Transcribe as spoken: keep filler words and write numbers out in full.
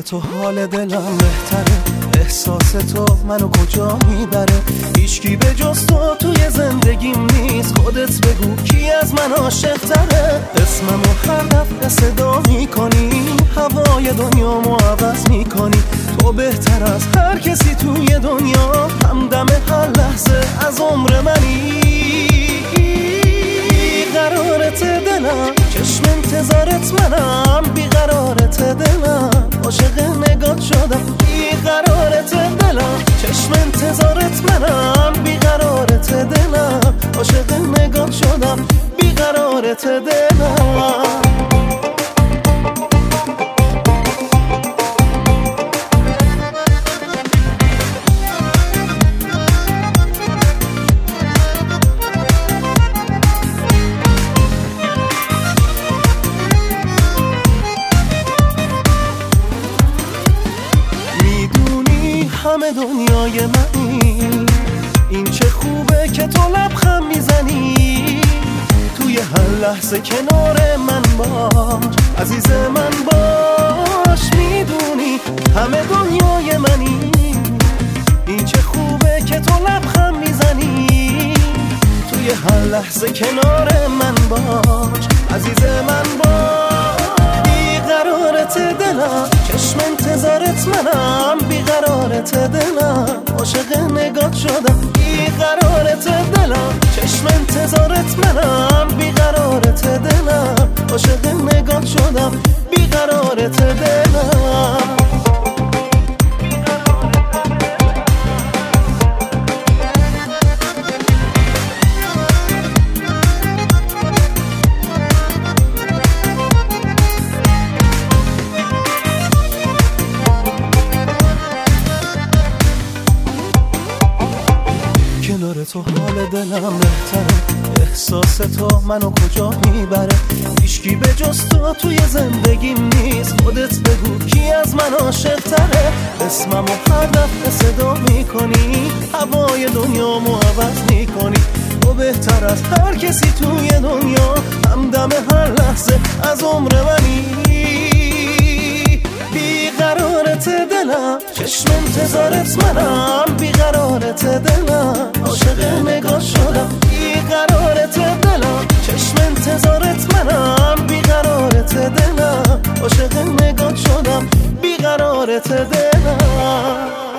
تو حال دلم بهتره، احساس تو منو کجا میبره؟ هیچکی به جز تو توی زندگیم نیست، خودت بگو کی از من عاشق تره؟ اسممو هر دفعه صدا میکنی، هوای دنیامو عوض میکنی. تو بهتر از هر کسی توی دنیا، همدم هر لحظه از عمر منی. بیقرارت دلم، چشم انتظارت منم. بیقرارت دلم، عاشق نگات شدم. بیقرارت دلم، چشم انتظارت منم. بیقرارت دلم، عاشق نگات شدم. بیقرارت دلم. همه دنیای منی، این چه خوبه که تو لبخند میزنی. توی هر لحظه کنار من باش، عزیز من باش. میدونی همه دنیای منی، این چه خوبه که تو لبخند میزنی. توی هر لحظه کنار من باش، عزیز من باش. بیقرارت دلم، چشم انتظارت منم. بیقرارت دلم، عاشق نگات شدم. بیقرارت دلم، چشم انتظارت منم. بیقرارت دلم، عاشق نگات شدم. بیقرارت دلم. کنار تو حال دلم بهتره، احساس تو منو کجا میبره؟ هیچکی به جز تو توی زندگیم نیست، خودت بگو کی از من عاشق تره؟ اسممو هر دفعه صدا میکنی، هوای دنیامو عوض میکنی. تو بهتر از هر کسی توی دنیا، همدم هر لحظه از عمر منی. بیقرارت دلم، چشم انتظارت منم. بیقرارت دلم، عاشق نگات شدم. بیقرارت دلم، چشم انتظارت منم. بیقرارت دلم، عاشق نگات شدم. بیقرارت دلم.